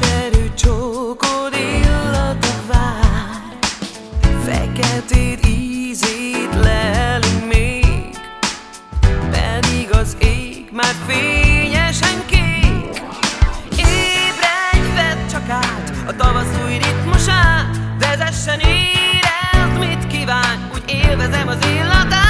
Keserű csókod illata vár, feketét ízét lelünk még, pedig az ég már fényesen kék. Ébredj, vedd csak át a tavasz új ritmusát, vezessen, érezd, mit kíván, úgy élvezem az illatát.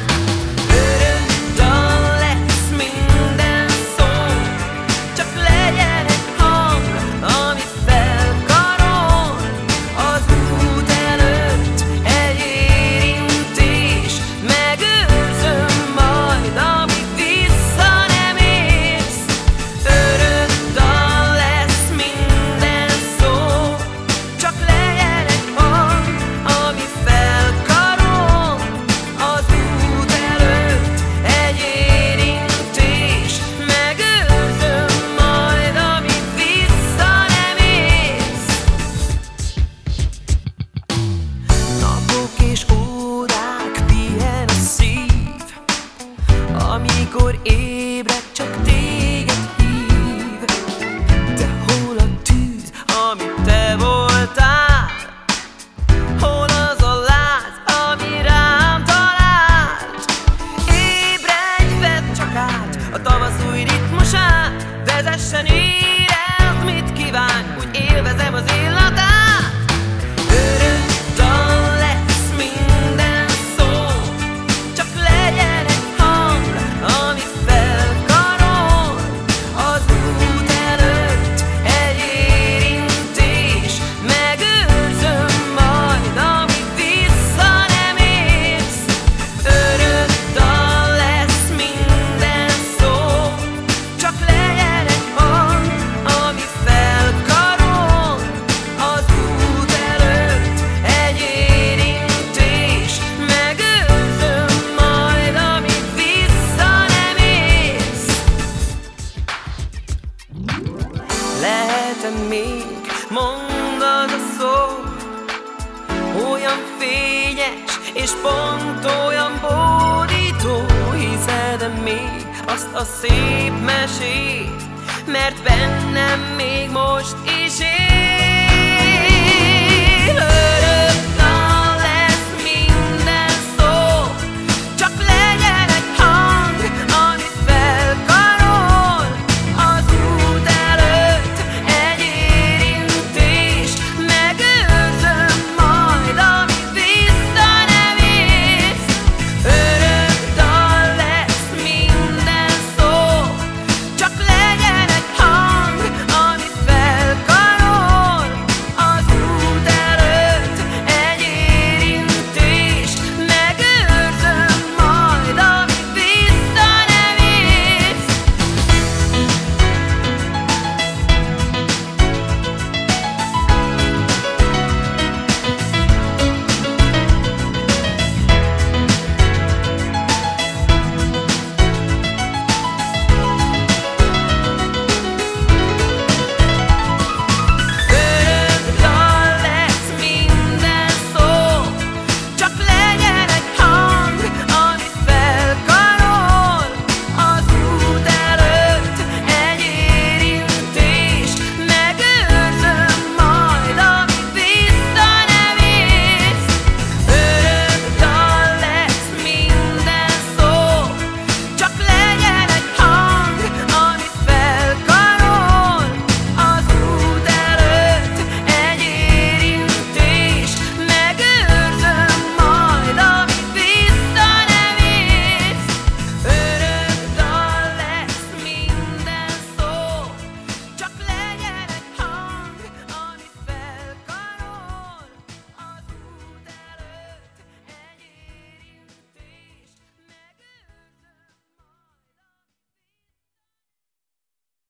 Amikor ébred, csak téged hív. De hol a tűz, amit te voltál? Hol az a láz, ami rám talált? Ébredj, vedd csak át a tavasz új ritmusát, vezessen, érezd, mit kíván, úgy élvezem az illatát. Lehet-e még, mondd az a szó, olyan fényes és pont olyan bódító? Hiszed-e még azt a szép mesét, mert bennem még most